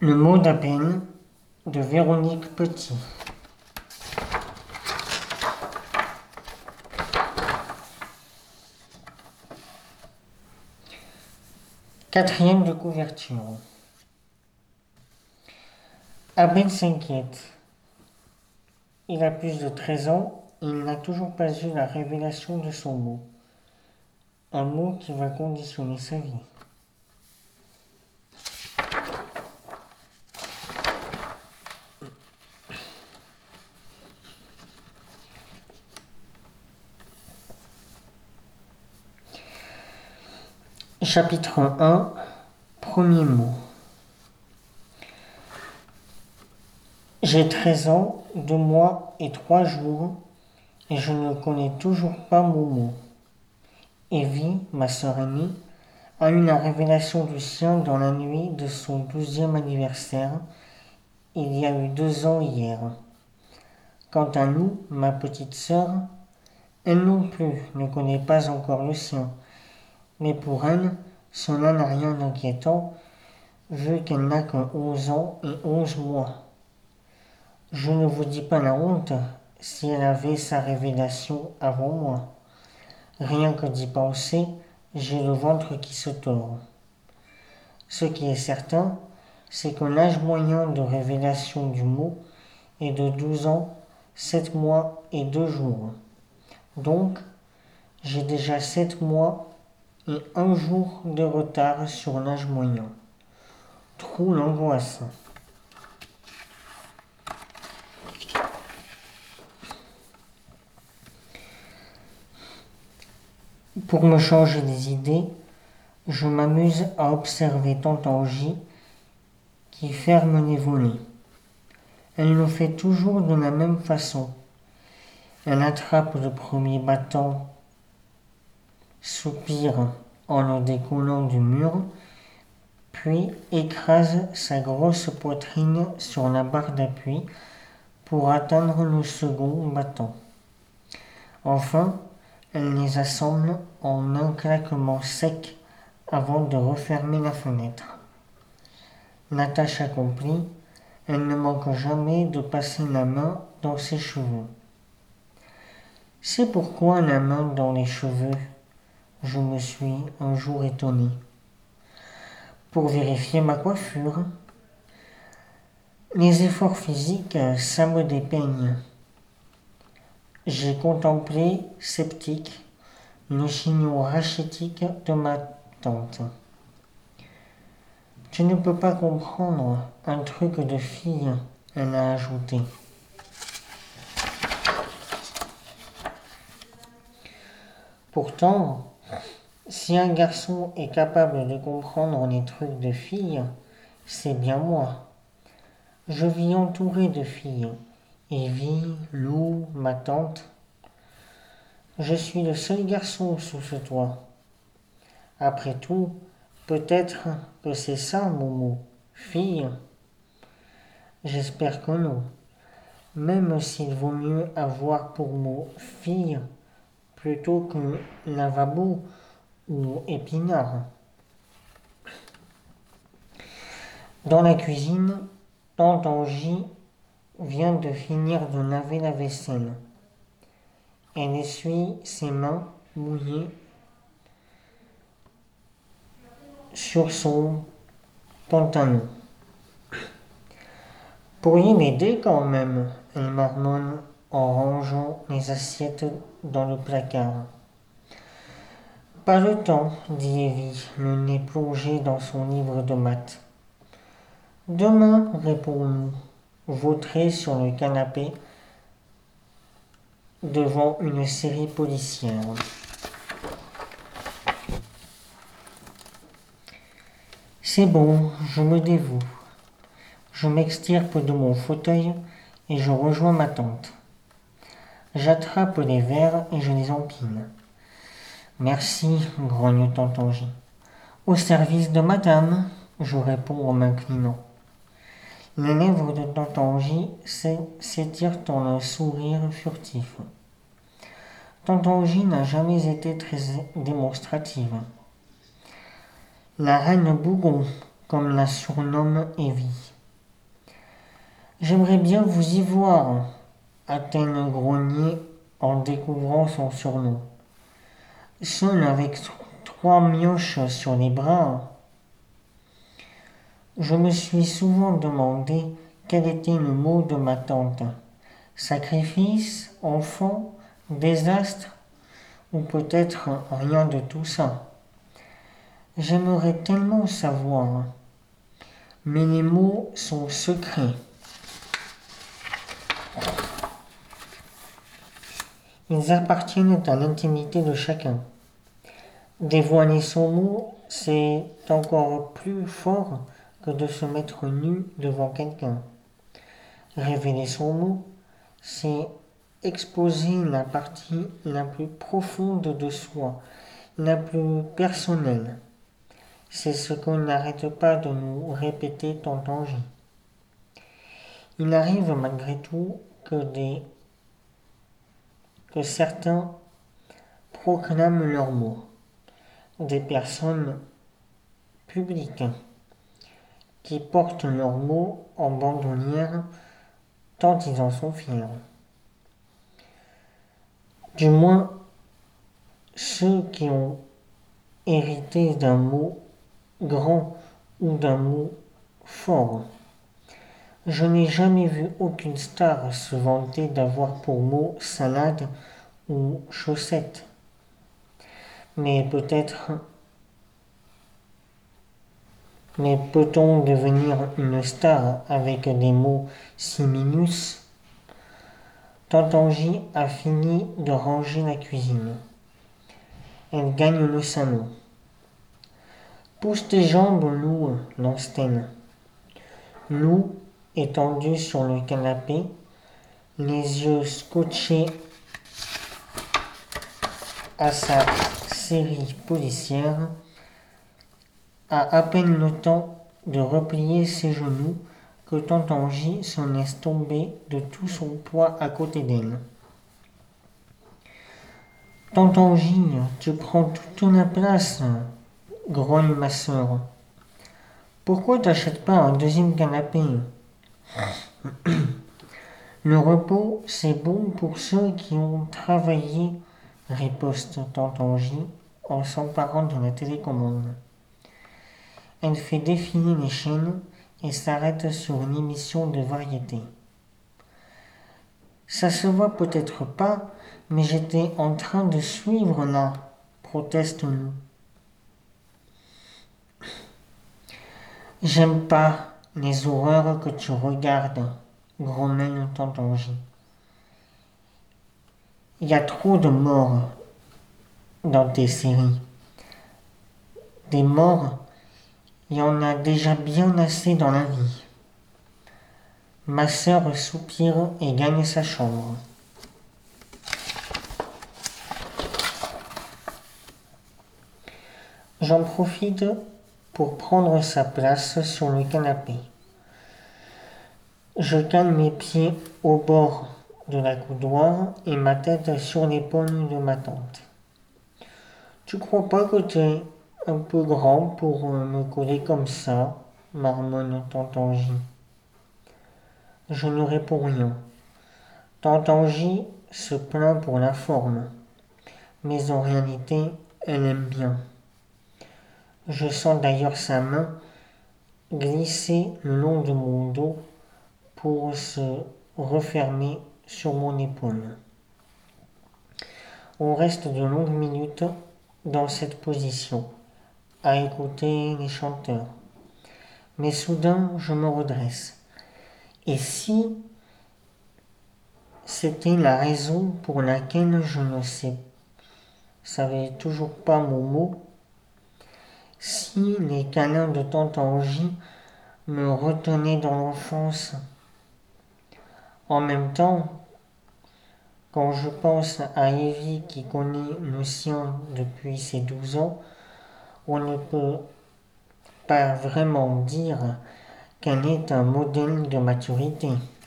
Le mot d'appel de Véronique Petit. Quatrième de couverture. Abel s'inquiète. Il a plus de 13 ans et il n'a toujours pas eu la révélation de son mot. Un mot qui va conditionner sa vie. Chapitre 1. Premier mot. J'ai 13 ans, 2 mois et 3 jours et je ne connais toujours pas mon mot. Evie, ma sœur aînée, a eu la révélation du sien dans la nuit de son 12e anniversaire, il y a eu 2 ans hier. Quant à nous, ma petite sœur, elle non plus ne connaît pas encore le sien, mais pour elle, cela n'a rien d'inquiétant, vu qu'elle n'a que 11 ans et 11 mois. Je ne vous dis pas la honte si elle avait sa révélation avant moi. Rien que d'y penser, j'ai le ventre qui se tord. Ce qui est certain, c'est que l'âge moyen de révélation du mot est de 12 ans, 7 mois et 2 jours. Donc, j'ai déjà 7 mois et 1 jour de retard sur l'âge moyen. Trop l'angoisse. Pour me changer les idées, je m'amuse à observer Tante J qui ferme les volets. Elle le fait toujours de la même façon. Elle attrape le premier battant, soupire en le décollant du mur, puis écrase sa grosse poitrine sur la barre d'appui pour atteindre le second battant. Enfin, elle les assemble en un claquement sec avant de refermer la fenêtre. La tâche accomplie, elle ne manque jamais de passer la main dans ses cheveux. C'est pourquoi la main dans les cheveux, je me suis un jour étonné. Pour vérifier ma coiffure, les efforts physiques, ça me dépeigne. J'ai contemplé, sceptique, le chignon rachitique de ma tante. Tu ne peux pas comprendre un truc de fille, elle a ajouté. Pourtant, si un garçon est capable de comprendre les trucs de fille, c'est bien moi. Je vis entouré de filles. Evie, Lou, ma tante. Je suis le seul garçon sous ce toit. Après tout, peut-être que c'est ça mon mot, fille. J'espère que non. Même s'il vaut mieux avoir pour mot fille plutôt que lavabo ou épinard. Dans la cuisine, Tante Angie vient de finir de laver la vaisselle. Elle essuie ses mains mouillées sur son pantalon. Pourriez m'aider quand même, elle marmonne en rangeant les assiettes dans le placard. Pas le temps, dit Evie, le nez plongé dans son livre de maths. Demain, répond-nous, vautré sur le canapé devant une série policière. C'est bon, je me dévoue. Je m'extirpe de mon fauteuil et je rejoins ma tante. J'attrape les verres et je les empile. Merci, grogne Tante Angie. Au service de madame, je réponds en m'inclinant. Les lèvres de Tante Angie s'étirent en un sourire furtif. Tante Angie n'a jamais été très démonstrative. La reine Bougon, comme la surnomme Evie. J'aimerais bien vous y voir, a-t-elle grogné en découvrant son surnom. Seul avec 3 mioches sur les bras, je me suis souvent demandé quel était le mot de ma tante. Sacrifice, enfant, désastre, ou peut-être rien de tout ça. J'aimerais tellement savoir, mais les mots sont secrets. Ils appartiennent à l'intimité de chacun. Dévoiler son mot, c'est encore plus fort que de se mettre nu devant quelqu'un. Révéler son mot, c'est exposer la partie la plus profonde de soi, la plus personnelle. C'est ce qu'on n'arrête pas de nous répéter tonton J. Il arrive malgré tout que certains proclament leurs mots. Des personnes publiques qui portent leurs mots en bandoulière tant ils en sont fiers. Du moins, ceux qui ont hérité d'un mot grand ou d'un mot fort. Je n'ai jamais vu aucune star se vanter d'avoir pour mot salade ou chaussette. Mais peut-on devenir une star avec des mots si minus? Tonton J a fini de ranger la cuisine. Elle gagne le salon. Pousse tes jambes, Lou, lance-t-elle. Lou, étendu sur le canapé, les yeux scotchés à sa série policière, a à peine le temps de replier ses genoux que tonton J se laisse tomber de tout son poids à côté d'elle. Tonton J, tu prends toute la place, grogne ma sœur. Pourquoi t'achètes pas un deuxième canapé? Le repos, c'est bon pour ceux qui ont travaillé, riposte tonton J en s'emparant de la télécommande. Elle fait défiler les chaînes et s'arrête sur une émission de variété. Ça se voit peut-être pas, mais j'étais en train de suivre là, proteste Lou. J'aime pas les horreurs que tu regardes, grommelle tonton J. Il y a trop de morts dans tes séries. Des morts, il y en a déjà bien assez dans la vie. Ma sœur soupire et gagne sa chambre. J'en profite pour prendre sa place sur le canapé. Je cale mes pieds au bord de la coudoir et ma tête sur l'épaule de ma tante. Tu crois pas que t'es un peu grand pour me coller comme ça, marmonne tonton J. Je ne réponds rien. Tonton J se plaint pour la forme, mais en réalité, elle aime bien. Je sens d'ailleurs sa main glisser le long de mon dos pour se refermer sur mon épaule. On reste de longues minutes dans cette position, à écouter les chanteurs. Mais soudain, je me redresse. Et si c'était la raison pour laquelle je ne savais toujours pas mon mot, si les câlins de tonton J me retenaient dans l'enfance. En même temps, quand je pense à Evie qui connaît le sien depuis ses 12 ans, on ne peut pas vraiment dire qu'elle est un modèle de maturité.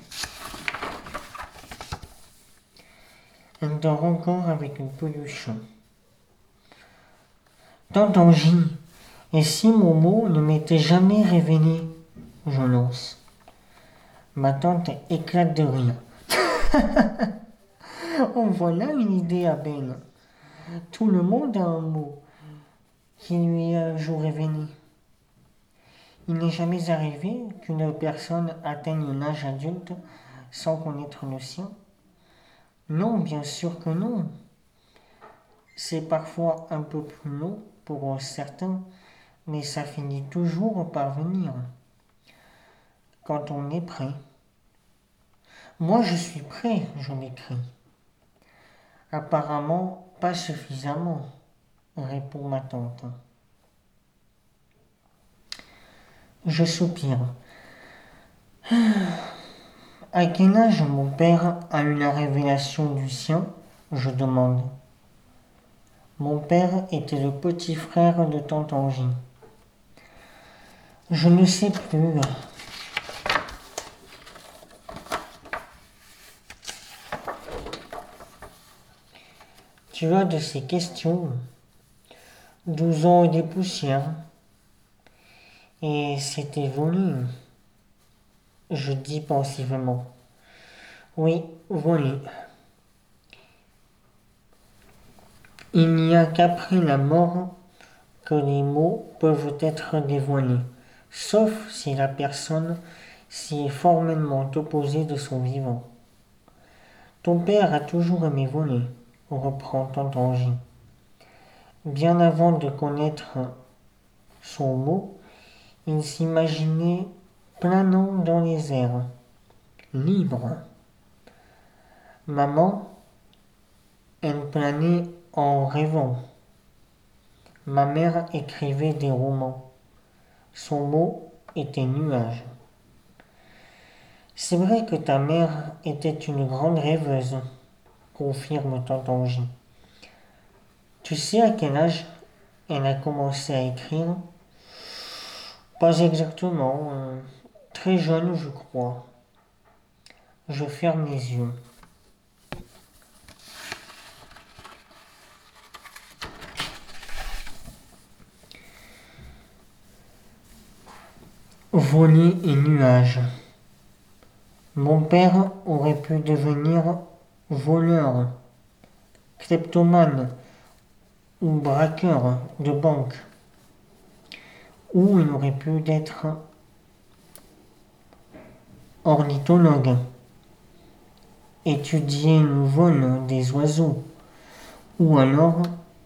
Elle dort encore avec une peluche. Tonton J, et si Momo ne m'était jamais révélé, je lance. Ma tante éclate de rire. Oh, voilà une idée à belle. Tout le monde a un mot qui lui est un jour révélé. Il n'est jamais arrivé qu'une personne atteigne l'âge adulte sans connaître le sien. Non, bien sûr que non. C'est parfois un peu plus long pour certains, mais ça finit toujours par venir quand on est prêt. Moi, je suis prêt, je m'écrie. Apparemment, pas suffisamment, répond ma tante. Je soupire. À quel âge mon père a eu la révélation du sien? Je demande. Mon père était le petit frère de tante Angie. Je ne sais plus. Tu as de ces questions. 12 ans et des poussières. Et c'est évolué. Je dis pensivement. Oui, volé. Il n'y a qu'après la mort que les mots peuvent être dévoilés, sauf si la personne s'y est formellement opposée de son vivant. Ton père a toujours aimé voler, reprend tante Angie. Bien avant de connaître son mot, il s'imaginait planant dans les airs, libre. Maman, elle planait en rêvant. Ma mère écrivait des romans. Son mot était nuage. C'est vrai que ta mère était une grande rêveuse, confirme tante Angie. Tu sais à quel âge elle a commencé à écrire? Pas exactement, très jeune je crois. Je ferme les yeux. Voler et nuages. Mon père aurait pu devenir voleur, kleptomane ou braqueur de banque. Ou il aurait pu être ornithologue, étudier le vol des oiseaux. Ou alors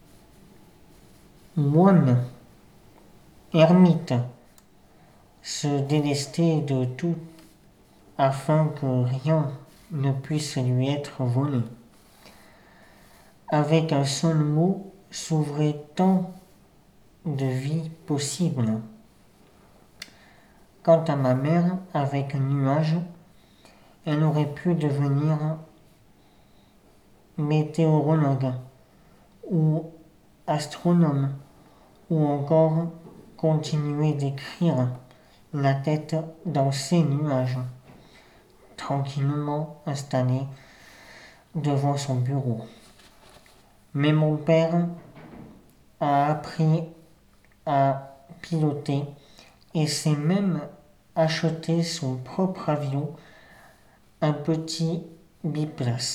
moine, ermite, se délester de tout afin que rien ne puisse lui être volé. Avec un seul mot s'ouvrait tant de vies possibles. Quant à ma mère, avec un nuage, elle aurait pu devenir météorologue ou astronome ou encore continuer d'écrire la tête dans ses nuages, tranquillement installé devant son bureau. Mais mon père a appris à piloter et s'est même acheté son propre avion, un petit biplace.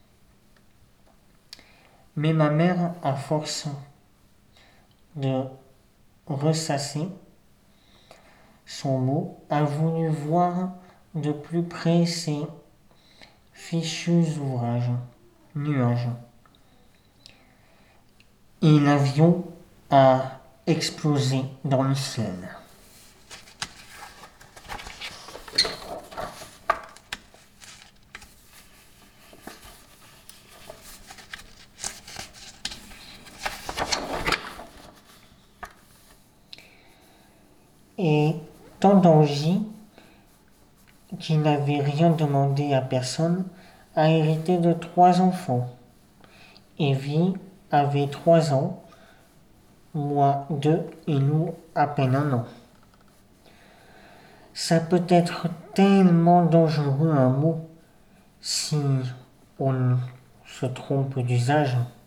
Mais ma mère, à force de ressasser son mot, a voulu voir de plus près ses fichus ouvrages, nuages. Et l'avion a explosé dans le ciel. Et tante Angie, qui n'avait rien demandé à personne, a hérité de 3 enfants. Evie avait 3 ans, moi 2 et nous à peine 1 an. Ça peut être tellement dangereux un mot si on se trompe d'usage.